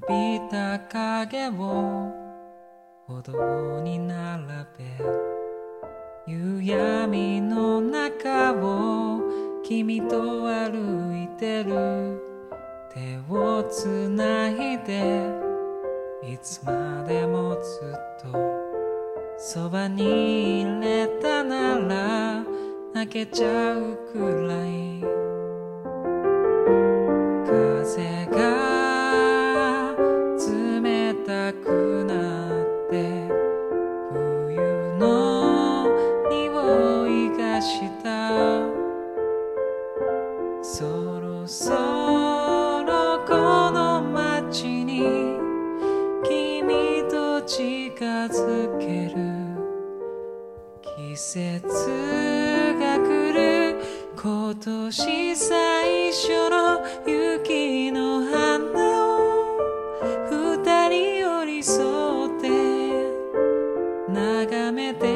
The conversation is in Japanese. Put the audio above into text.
びた影を歩道に並べ、夕闇の中を君と歩いてる。手をつないでいつまでもずっとそばにいれたなら泣けちゃうくらい。風が冷たくなって冬の匂いがした。そろそろこの街に君と近づける。季節が来る。今年最初の雪の花を二人寄り添って眺めて